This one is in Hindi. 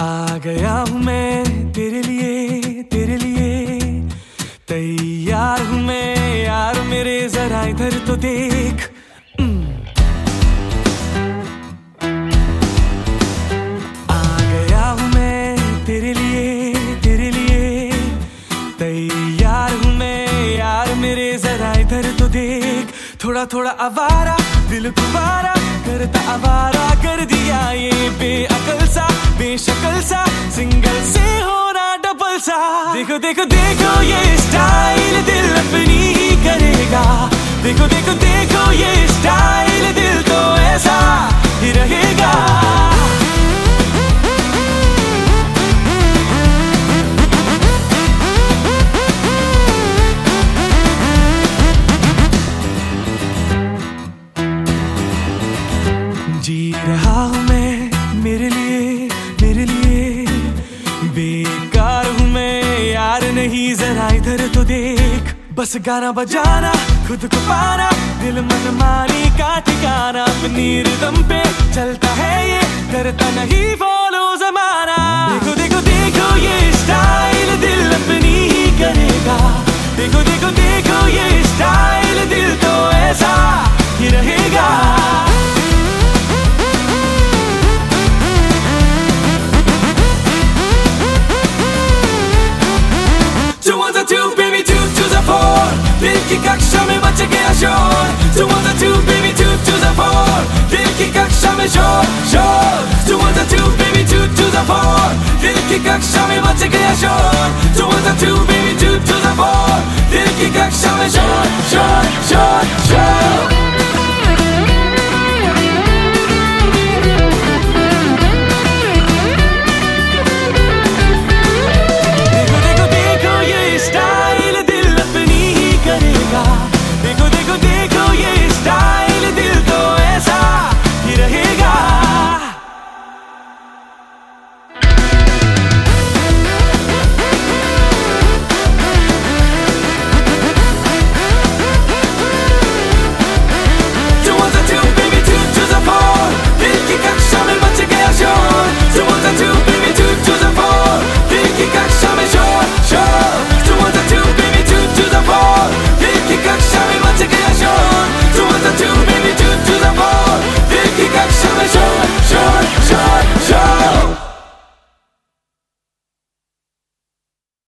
आ गया हूँ मैं तेरे लिए तैयार हूँ मैं यार मेरे, जरा इधर तो देख। आ गया हूँ मैं तेरे लिए तैयार हूँ मैं यार मेरे, जरा इधर तो देख। थोड़ा थोड़ा आवारा दिल तुम्हारा करता आवारा कर दिया ये बेअकल सा बेशकल सा, सिंगल से होना डबल सा। देखो देखो देखो ये स्टाइल दिल अपनी ही करेगा। देखो देखो देखो ये स्टाइल दिल तो ऐसा ही रहेगा। जी रहा हूँ मैं मेरे लिए बेकार हूँ मैं यार नहीं, जरा इधर तो देख। बस गाना बजाना खुद को पाना, दिल मन मानी का ठिकाना, अपनी रिदम पे चलता है ये, करता नहीं फॉलो जमाना। देखो देखो देखो ये स्टाइल दिल अपनी ही करेगा। देखो देखो देखो ये स्टाइल दिल तो ऐसा ही रहेगा। दिल की कक्षा में मच गया शोर। 2 on the 2 baby 2 to the 4। दिल की कक्षा में शोर शोर। 2 on the 2 baby 2 to the 4। दिल की कक्षा में मच गया शोर। 2 on the 2 baby 2 to the 4। दिल की कक्षा में शोर शोर शोर शोर।